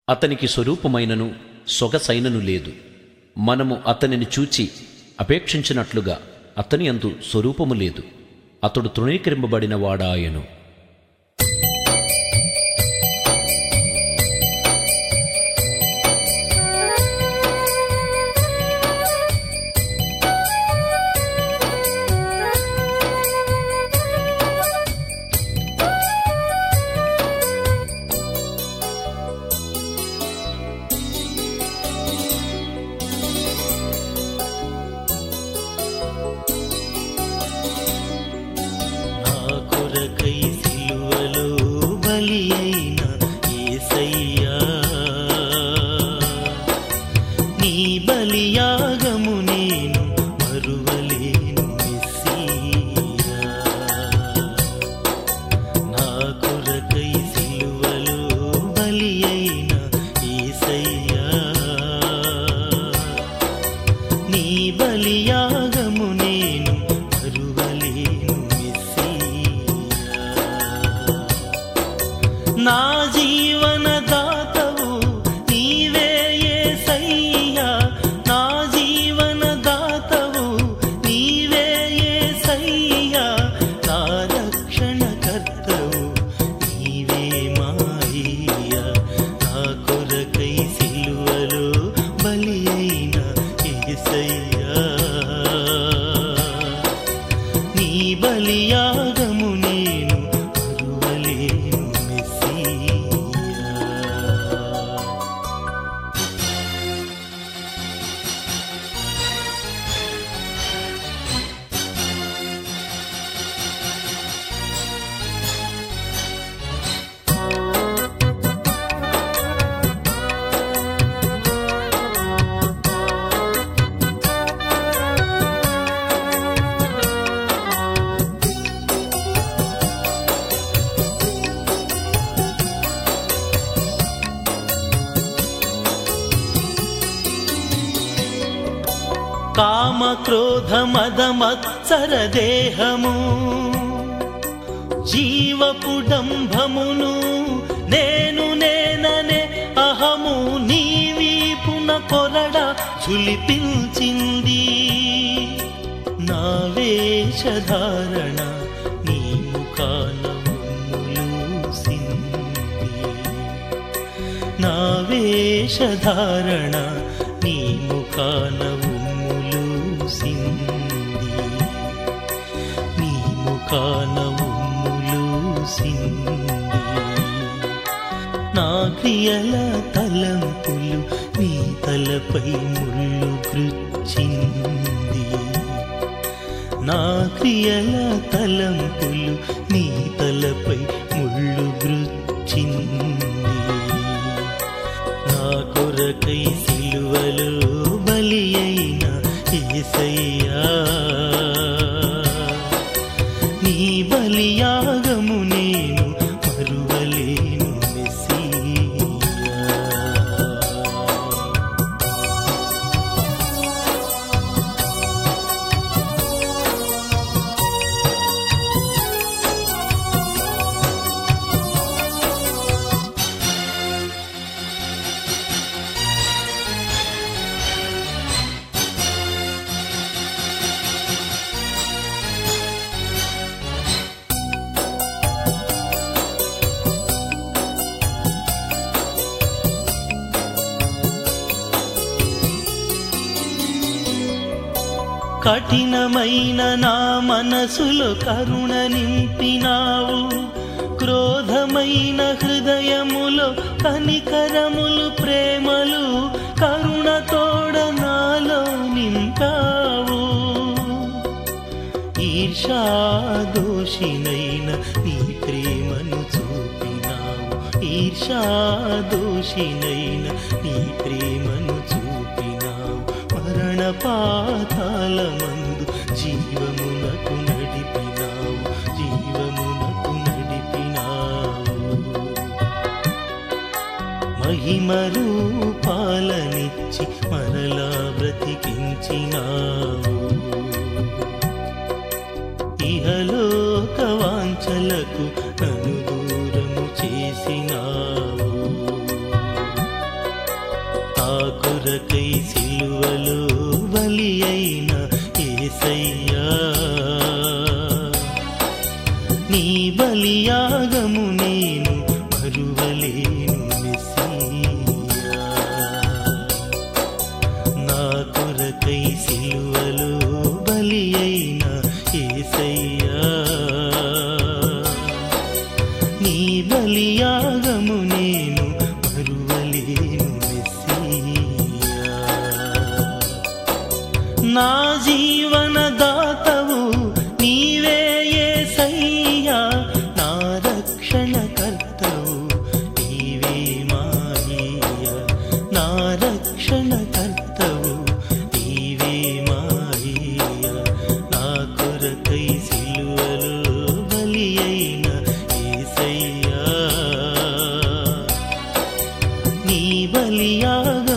అతనికి స్వరూపమైనను సొగసైనను లేదు. మనము అతనిని చూచి అపేక్షించినట్లుగా అతని యందు స్వరూపము లేదు. అతడు తృణీకరింపబడిన వాడాయను. బలియాగము నేను మరువలేను మెస్సీయా. నా కొరకై సిలువలో బలి అయిన యేసయ్యా, నీ బలియాగము నేను మరువలేను మెస్సీయా. నా జీవన దాతవు నీవే యేసయ్యా, నా జీవన దాతవు నీవే యేసయ్యా, నా రక్షణ కర్తవు నీవే మాయ్యా. నా కొరకై సిలువలో బలి అయిన యేసయ్యా, నీ బలియాగము నేను మరువలేను మెస్సీయా. కామ క్రోధ మద మత్సర దేహము జీవపు డంభమును నేను నేననే అహము నీ వీపున కొరడ చులిపించింది. నా వేషధారణ నీ ముఖాన ఉమ్మూసింది. నా వేషధారణ నీ ముఖాన నీ ముఖాన ఉమ్మూసింది. నా క్రియల తలంపులు నీ తలపై ముళ్ళు గుచ్చింది. నా క్రియల తలంపులు నీ తలపై ముళ్ళు గుచ్చింది. నా కొరకై సిలువలో బలి అయిన యేసయ్యా, నీ బలియాగము నేను మరువలేను మెస్సీయా. కఠినమైన నా మనసులో కరుణ నింపినావు. క్రోధమైన హృదయములో కనికరములు ప్రేమలు కరుణతోడ నాలో నింపావు. ఈర్ష్యాదోషినైన నీ ప్రేమను చూపినావు. ఈర్ష్యాదోషినైన నీ ప్రేమను చూపినావు. మరణ పాతాళమందు జీవమునకు నడిపినావు. జీవమునకు నడిపినావు. మహిమ రూపాలనిచ్చి మరలా బ్రతికించినావు. ఇహలోక వాంఛలకు నన్ను దూరము చేసినావు. కొరకై సిలువలో బలి అయిన యేసయ్యా, నీ బలియాగము నేను మరువలేను మెస్సీయా. నా కొరకై సిలువలో బలి అయిన యేసయ్యా, నీ బలియాగము నేను మరువలేను మెస్సీయా. నా జీవనదాతవు నీవే యేసయ్యా, నా రక్షణకర్తవు నీవే మాయ్యా, నా రక్షణకర్తవు నీవే మాయ్యా. నా కొరకై సిలువలో బలి అయిన యేసయ్యా, నీ బలియాగ